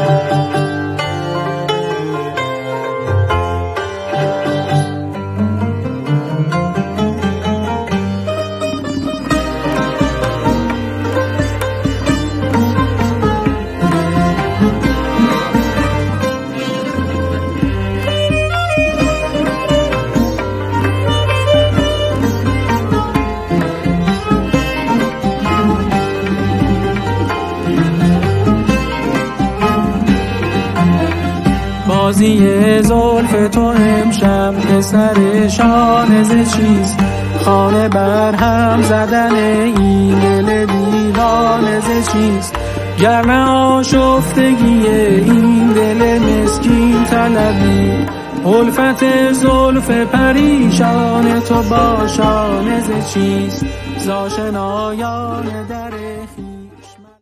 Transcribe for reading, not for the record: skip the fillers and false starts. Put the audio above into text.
بازی زلف تو امشب پسر شانه چیست؟ خانه بر هم زدن این دل دیوانه چیست؟ گرم آشفتگی این دل مسکین طلبی، الفت زلف پریشان تو با شانه چیست؟ ز آشنایان در